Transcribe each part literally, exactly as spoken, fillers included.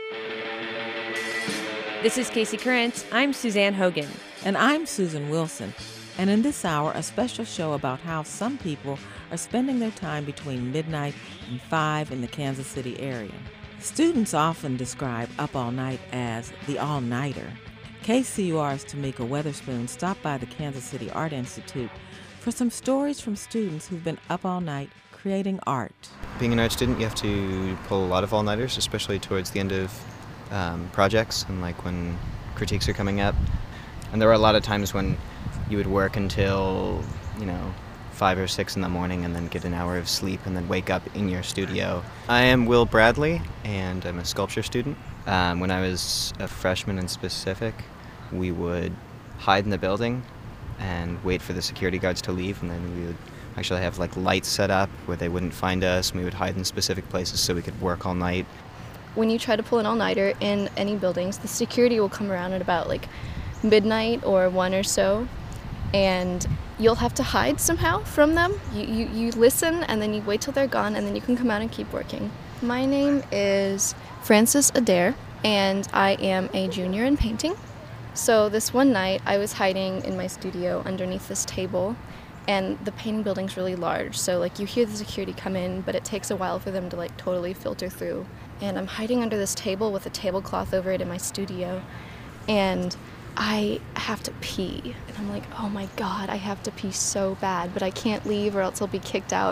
This is Casey Currents. I'm Suzanne Hogan. And I'm Susan Wilson. And in this hour, a special show about how some people are spending their time between midnight and five in the Kansas City area. Students often describe Up All Night as the all-nighter. K C U R's Tamika Weatherspoon stopped by the Kansas City Art Institute for some stories from students who've been up all night creating art. Being an art student, you have to pull a lot of all-nighters, especially towards the end of um, projects and like when critiques are coming up. And there were a lot of times when you would work until, you know, five or six in the morning and then get an hour of sleep and then wake up in your studio. I am Will Bradley, and I'm a sculpture student. Um, when I was a freshman in specific, we would hide in the building and wait for the security guards to leave, and then we would actually have like lights set up where they wouldn't find us, and we would hide in specific places so we could work all night. When you try to pull an all-nighter in any buildings, the security will come around at about like midnight or one or so, and you'll have to hide somehow from them. You, you, you listen, and then you wait till they're gone, and then you can come out and keep working. My name is Frances Adair, and I am a junior in painting. So this one night, I was hiding in my studio underneath this table, and the painting building's really large, so like you hear the security come in, but it takes a while for them to like totally filter through. And I'm hiding under this table with a tablecloth over it in my studio, and I have to pee. And I'm like, oh my God, I have to pee so bad, but I can't leave or else I'll be kicked out.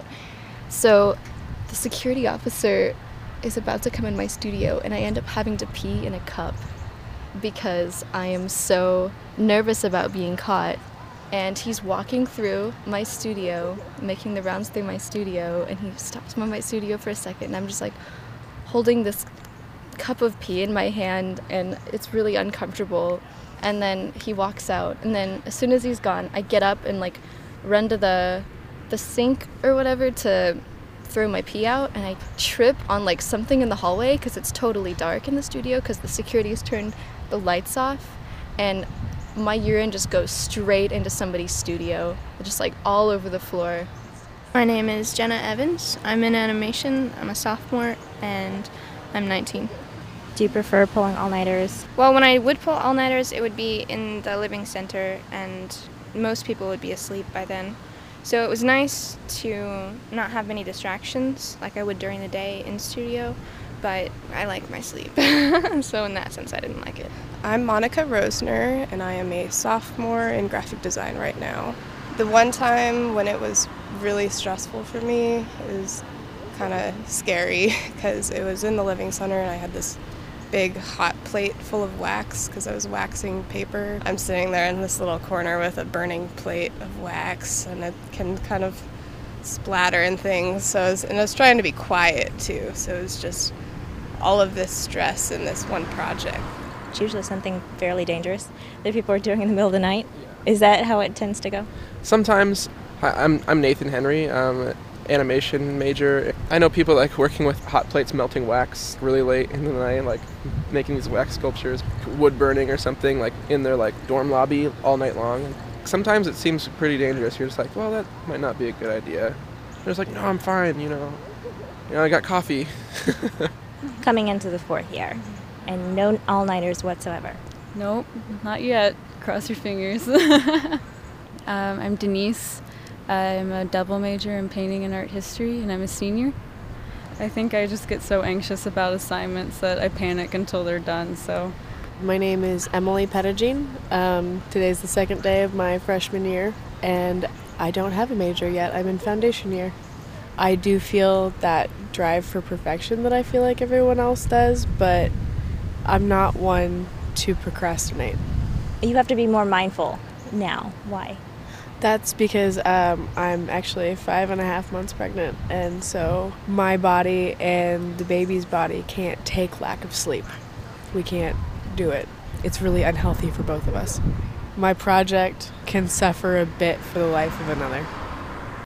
So the security officer is about to come in my studio, and I end up having to pee in a cup because I am so nervous about being caught. And he's walking through my studio, making the rounds through my studio, and he stops by my studio for a second, and I'm just like holding this cup of pee in my hand, and it's really uncomfortable. And then he walks out, and then as soon as he's gone, I get up and like run to the the sink or whatever to throw my pee out, and I trip on like something in the hallway because it's totally dark in the studio because the security has turned the lights off, and my urine just goes straight into somebody's studio, just like all over the floor. My name is Jenna Evans. I'm in animation. I'm a sophomore, and I'm nineteen. Do you prefer pulling all-nighters? Well, when I would pull all-nighters, it would be in the living center, and most people would be asleep by then. So it was nice to not have many distractions like I would during the day in studio, but I like my sleep. So in that sense, I didn't like it. I'm Monica Rosner, and I am a sophomore in graphic design right now. The one time when it was really stressful for me, it was kind of scary because it was in the living center, and I had this big hot plate full of wax because I was waxing paper. I'm sitting there in this little corner with a burning plate of wax, and it can kind of splatter and things. So I was, and I was trying to be quiet too. So it was just all of this stress in this one project. It's usually something fairly dangerous that people are doing in the middle of the night. Is that how it tends to go? Sometimes. Hi, I'm I'm Nathan Henry. I'm an animation major. I know people like working with hot plates, melting wax really late in the night, like making these wax sculptures, wood burning or something, like in their like dorm lobby all night long. Sometimes it seems pretty dangerous. You're just like, well, that might not be a good idea. They're just like, no, I'm fine. You know, you know, I got coffee. Coming into the fourth year, and no all-nighters whatsoever. Nope, not yet. Cross your fingers. um, I'm Denise. I'm a double major in painting and art history, and I'm a senior. I think I just get so anxious about assignments that I panic until they're done, so. My name is Emily Pettigene. Um, today's the second day of my freshman year, and I don't have a major yet. I'm in foundation year. I do feel that drive for perfection that I feel like everyone else does, but I'm not one to procrastinate. You have to be more mindful now. Why? That's because um, I'm actually five and a half months pregnant, and so my body and the baby's body can't take lack of sleep. We can't do it. It's really unhealthy for both of us. My project can suffer a bit for the life of another.